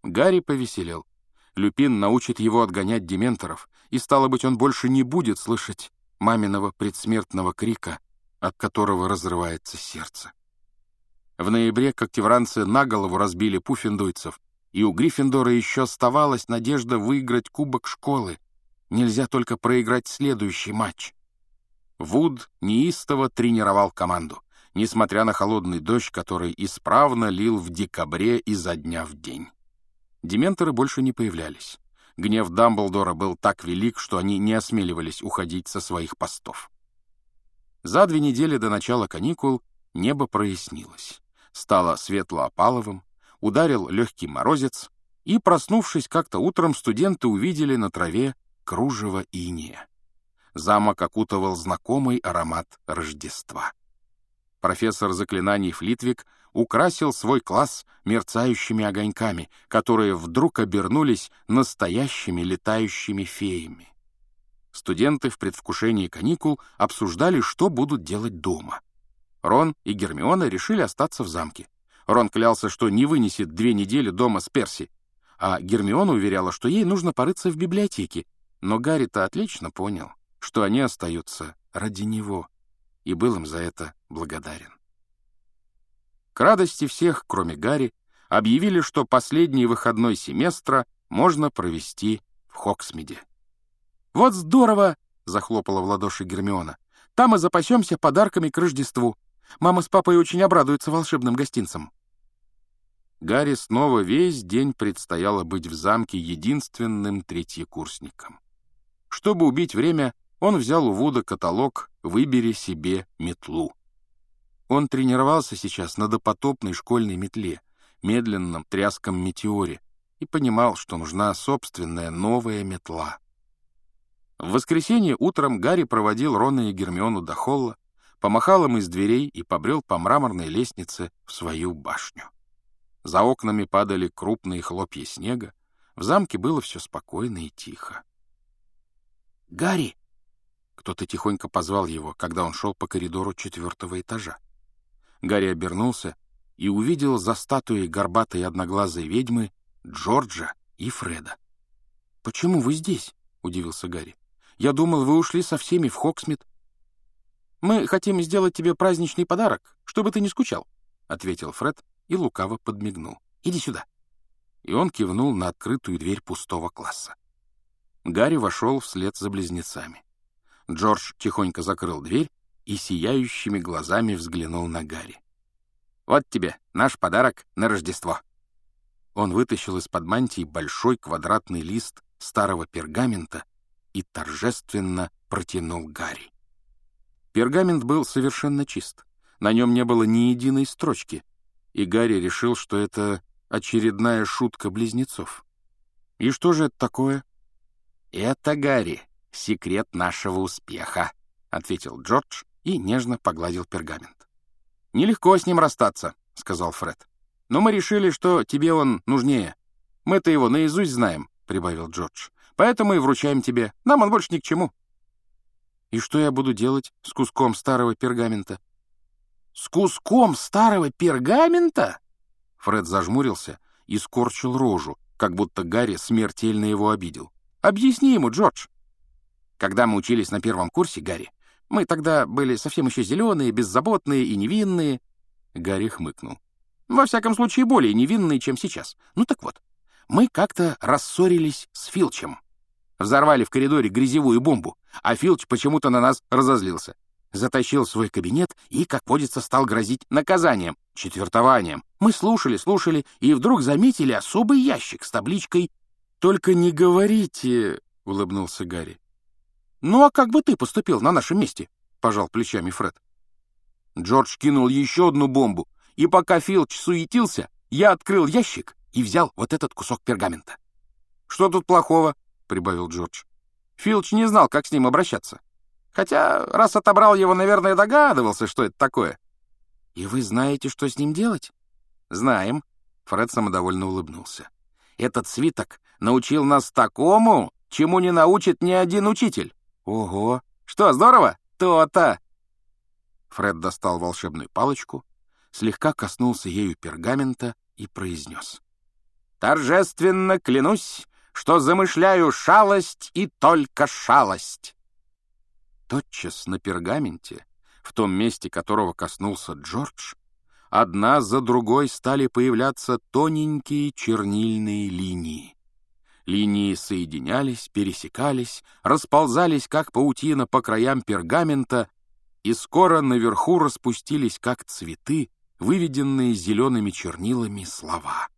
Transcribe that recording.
Гарри повеселел. Люпин научит его отгонять дементоров, и, стало быть, он больше не будет слышать маминого предсмертного крика, от которого разрывается сердце. В ноябре когтевранцы на голову разбили пуффендуйцев, и у Гриффиндора еще оставалась надежда выиграть кубок школы. Нельзя только проиграть следующий матч. Вуд неистово тренировал команду, несмотря на холодный дождь, который исправно лил в декабре изо дня в день. Дементоры больше не появлялись. Гнев Дамблдора был так велик, что они не осмеливались уходить со своих постов. За 2 недели до начала каникул небо прояснилось. Стало светло-опаловым, ударил легкий морозец, и, проснувшись как-то утром, студенты увидели на траве кружево инея. Замок окутывал знакомый аромат Рождества. Профессор заклинаний Флитвик украсил свой класс мерцающими огоньками, которые вдруг обернулись настоящими летающими феями. Студенты в предвкушении каникул обсуждали, что будут делать дома. Рон и Гермиона решили остаться в замке. Рон клялся, что не вынесет 2 недели дома с Перси, а Гермиона уверяла, что ей нужно порыться в библиотеке, но Гарри-то отлично понял, что они остаются ради него, и был им за это благодарен. К радости всех, кроме Гарри, объявили, что последний выходной семестра можно провести в Хоксмиде. «Вот здорово!» — захлопала в ладоши Гермиона. «Там мы запасемся подарками к Рождеству. Мама с папой очень обрадуются волшебным гостинцам». Гарри снова весь день предстояло быть в замке единственным третьекурсником. Чтобы убить время, он взял у Вуда каталог «Выбери себе метлу». Он тренировался сейчас на допотопной школьной метле, медленном тряском метеоре, и понимал, что нужна собственная новая метла. В воскресенье утром Гарри проводил Рона и Гермиону до холла, помахал им из дверей и побрел по мраморной лестнице в свою башню. За окнами падали крупные хлопья снега, в замке было все спокойно и тихо. «Гарри!» — кто-то тихонько позвал его, когда он шел по коридору 4-го этажа. Гарри обернулся и увидел за статуей горбатой одноглазой ведьмы Джорджа и Фреда. «Почему вы здесь?» — удивился Гарри. «Я думал, вы ушли со всеми в Хоксмит». «Мы хотим сделать тебе праздничный подарок, чтобы ты не скучал», — ответил Фред и лукаво подмигнул. «Иди сюда». И он кивнул на открытую дверь пустого класса. Гарри вошел вслед за близнецами. Джордж тихонько закрыл дверь и сияющими глазами взглянул на Гарри. «Вот тебе наш подарок на Рождество». Он вытащил из-под мантии большой квадратный лист старого пергамента и торжественно протянул Гарри. Пергамент был совершенно чист. На нем не было ни единой строчки, и Гарри решил, что это очередная шутка близнецов. «И что же это такое?» «Это, Гарри, секрет нашего успеха», — ответил Джордж и нежно погладил пергамент. «Нелегко с ним расстаться», — сказал Фред. «Но мы решили, что тебе он нужнее. Мы-то его наизусть знаем», — прибавил Джордж. «Поэтому и вручаем тебе. Нам он больше ни к чему». «И что я буду делать с куском старого пергамента?» «С куском старого пергамента?» Фред зажмурился и скорчил рожу, как будто Гарри смертельно его обидел. «Объясни ему, Джордж». «Когда мы учились на 1-м курсе, Гарри, мы тогда были совсем еще зеленые, беззаботные и невинные». Гарри хмыкнул. «Во всяком случае, более невинные, чем сейчас. Ну так вот, мы как-то рассорились с Филчем. Взорвали в коридоре грязевую бомбу, а Филч почему-то на нас разозлился. Затащил в свой кабинет и, как водится, стал грозить наказанием, четвертованием. Мы слушали, и вдруг заметили особый ящик с табличкой «Только не говорите», — улыбнулся Гарри. «Ну а как бы ты поступил на нашем месте?» — пожал плечами Фред. Джордж кинул еще одну бомбу, и пока Филч суетился, я открыл ящик и взял вот этот кусок пергамента. «Что тут плохого?» — прибавил Джордж. «Филч не знал, как с ним обращаться. Хотя, раз отобрал его, наверное, догадывался, что это такое». «И вы знаете, что с ним делать?» «Знаем», — Фред самодовольно улыбнулся. «Этот свиток научил нас такому, чему не научит ни один учитель». «Ого! Что, здорово? То-то!» Фред достал волшебную палочку, слегка коснулся ею пергамента и произнес. торжественно клянусь, что замышляю шалость и только шалость». Тотчас на пергаменте, в том месте которого коснулся Джордж, одна за другой стали появляться тоненькие чернильные линии. Линии соединялись, пересекались, расползались, как паутина, по краям пергамента, и скоро наверху распустились, как цветы, выведенные зелеными чернилами слова.